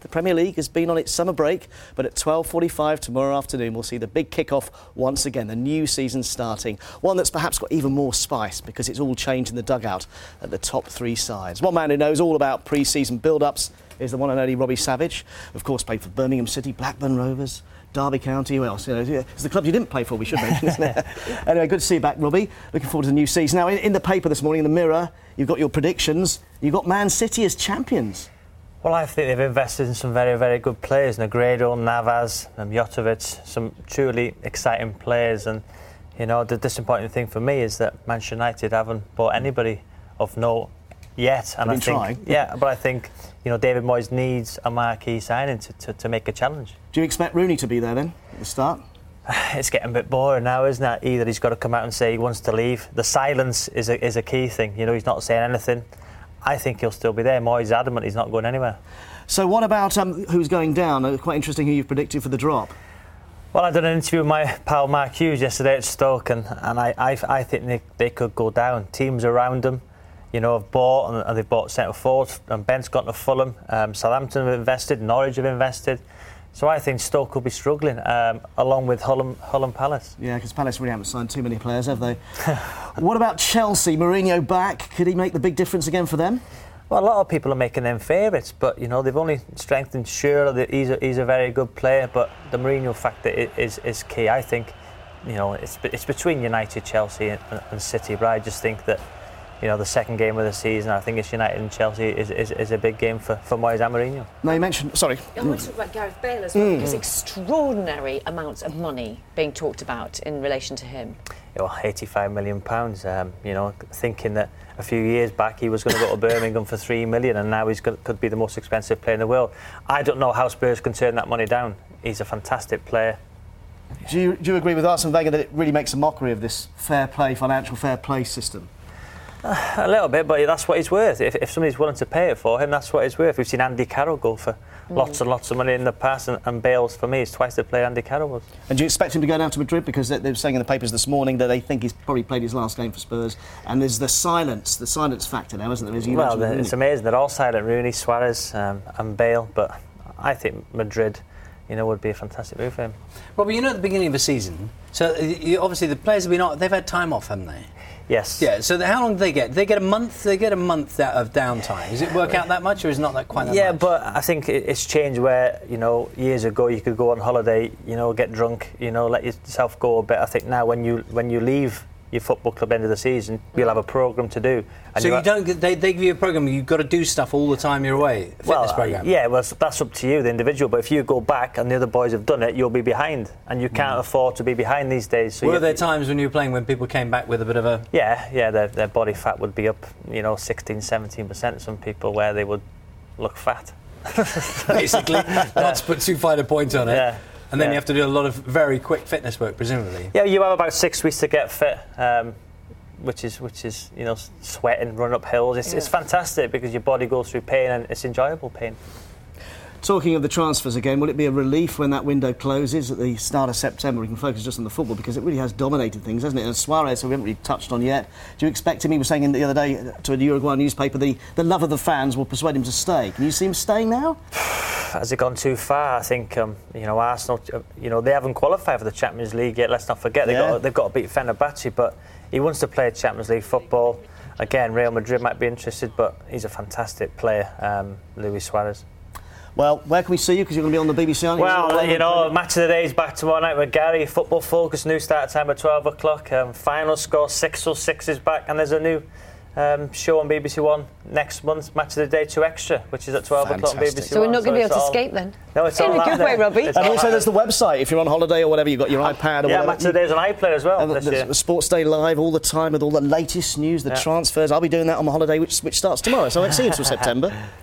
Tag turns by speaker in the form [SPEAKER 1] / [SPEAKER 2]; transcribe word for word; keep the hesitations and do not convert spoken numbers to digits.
[SPEAKER 1] The Premier League has been on its summer break, but at twelve forty-five tomorrow afternoon we'll see the big kick-off once again, the new season starting. One that's perhaps got even more spice because it's all changed in the dugout at the top three sides. One man who knows all about pre-season build-ups is the one and only Robbie Savage. Of course, played for Birmingham City, Blackburn Rovers, Derby County, who else? You know, it's the club you didn't play for, we should mention, isn't it? Anyway, good to see you back, Robbie. Looking forward to the new season. Now, in, in the paper this morning, in the Mirror, you've got your predictions. You've got Man City as champions.
[SPEAKER 2] Well, I think they've invested in some very, very good players. Negredo, Navas, um, Jotovic, some truly exciting players. And, you know, the disappointing thing for me is that Manchester United haven't bought anybody of note yet. And I think,
[SPEAKER 1] trying.
[SPEAKER 2] yeah, but I think, you know, David Moyes needs a marquee signing to, to, to make a challenge.
[SPEAKER 1] Do you expect Rooney to be there then at the start?
[SPEAKER 2] It's getting a bit boring now, isn't it? Either he's got to come out and say he wants to leave. The silence is a, is a key thing. You know, he's not saying anything. I think he'll still be there. Moyes is adamant he's not going anywhere. So
[SPEAKER 1] what about um, who's going down? Uh, quite interesting who you've predicted for the drop.
[SPEAKER 2] Well, I did an interview with my pal Mark Hughes yesterday at Stoke, and, and I, I, I think they, they could go down. Teams around them, you know, have bought, and, and they've bought centre forwards, and Ben's gone to Fulham. Um, Southampton have invested, Norwich have invested. So I think Stoke will be struggling, um, along with Hull, Hull and Palace.
[SPEAKER 1] Yeah, because Palace really haven't signed too many players, have they? What about Chelsea? Mourinho back. Could he make the big difference again for them?
[SPEAKER 2] Well, a lot of people are making them favourites, but, you know, they've only strengthened Shearer. He's a, he's a very good player, but the Mourinho factor is, is key. I think, you know, it's, it's between United, Chelsea and, and City, but I just think that, you know, the second game of the season, I think it's United and Chelsea is, is, is a big game for, for Moyes and Mourinho.
[SPEAKER 1] Now, you mentioned... Sorry.
[SPEAKER 3] I want to talk about Gareth Bale as well, mm. because
[SPEAKER 1] Mm.
[SPEAKER 3] extraordinary amounts of money being talked about in relation to him.
[SPEAKER 2] Yeah, well, eighty-five million pounds, um, you know, thinking that a few years back he was going to go to Birmingham for three million and now he's got, could be the most expensive player in the world. I don't know how Spurs can turn that money down. He's a fantastic player.
[SPEAKER 1] Do you, do you agree with Arsene Wenger that it really makes a mockery of this fair play, financial fair play system?
[SPEAKER 2] Uh, a little bit, but that's what he's worth. If, if somebody's willing to pay it for him, that's what it's worth. We've seen Andy Carroll go for mm. lots and lots of money in the past, and, and Bale, for me, is twice the player Andy Carroll was. And
[SPEAKER 1] do you expect him to go down to Madrid? Because they, they were saying in the papers this morning that they think he's probably played his last game for Spurs, and there's the silence, the silence factor now, isn't there? As you
[SPEAKER 2] well, the, it's amazing. They're all silent, Rooney, Suarez um, and Bale, but I think Madrid, you know, would be a fantastic move for him.
[SPEAKER 4] Robbie, you know, at the beginning of the season, so you, obviously the players have been on, they've had time off, haven't they?
[SPEAKER 2] Yes.
[SPEAKER 4] Yeah, so the, how long do they get? They get a month. They get a month of downtime. Does it work out that much, or is it not that quite that
[SPEAKER 2] yeah,
[SPEAKER 4] much?
[SPEAKER 2] Yeah, but I think it's changed where, you know, years ago you could go on holiday, you know, get drunk, you know, let yourself go a bit. I think now when you when you leave your football club end of the season, you'll have a programme to do. And
[SPEAKER 4] so you don't get, they, they give you a programme, you've got to do stuff all the time you're away, fitness
[SPEAKER 2] well,
[SPEAKER 4] programme?
[SPEAKER 2] Yeah, well, that's up to you, the individual, but if you go back and the other boys have done it, you'll be behind, and you can't mm. afford to be behind these days. So
[SPEAKER 4] were there times when you were playing when people came back with a bit of a...
[SPEAKER 2] Yeah, yeah, their, their body fat would be up, you know, sixteen, seventeen percent, some people where they would look fat.
[SPEAKER 4] Basically, not to put too fine a point on it.
[SPEAKER 2] Yeah.
[SPEAKER 4] And then
[SPEAKER 2] yeah.
[SPEAKER 4] you have to do a lot of very quick fitness work, presumably.
[SPEAKER 2] Yeah, you have about six weeks to get fit, um, which is, which is, you know, sweating, running up hills. It's, yeah. it's fantastic because your body goes through pain and it's enjoyable pain.
[SPEAKER 1] Talking of the transfers again, will it be a relief when that window closes at the start of September? We can focus just on the football because it really has dominated things, hasn't it? And Suarez, who we haven't really touched on yet, do you expect him? He was saying in the other day to a Uruguayan newspaper, the, the love of the fans will persuade him to stay. Can you see him staying now?
[SPEAKER 2] Has it gone too far? I think, um, you know, Arsenal, you know, they haven't qualified for the Champions League yet. Let's not forget, they've, yeah. got, they've got to beat Fenerbahce, but he wants to play Champions League football. Again, Real Madrid might be interested, but he's a fantastic player, um, Luis Suarez.
[SPEAKER 1] Well, where can we see you? Because you're going to be on the B B C, aren't you?
[SPEAKER 2] Well, you know, Match of the Day is back tomorrow night with Gary. Football Focus, new start time at twelve o'clock. Um, final score, six oh six is back. And there's a new um, show on B B C One next month, Match of the Day two Extra, which is at twelve o'clock on B B C One.
[SPEAKER 3] So we're not going to be able to all... escape then?
[SPEAKER 2] No, it's
[SPEAKER 3] in
[SPEAKER 2] all
[SPEAKER 3] a good way, Robbie.
[SPEAKER 1] And also there's the website. If you're on holiday or whatever, you've got your iPad or
[SPEAKER 2] yeah,
[SPEAKER 1] whatever.
[SPEAKER 2] Match of the Day is on iPlayer as well.
[SPEAKER 1] And
[SPEAKER 2] this
[SPEAKER 1] the,
[SPEAKER 2] year.
[SPEAKER 1] the Sports Day Live all the time with all the latest news, the yeah. transfers. I'll be doing that on my holiday, which, which starts tomorrow, so I won't see you until September.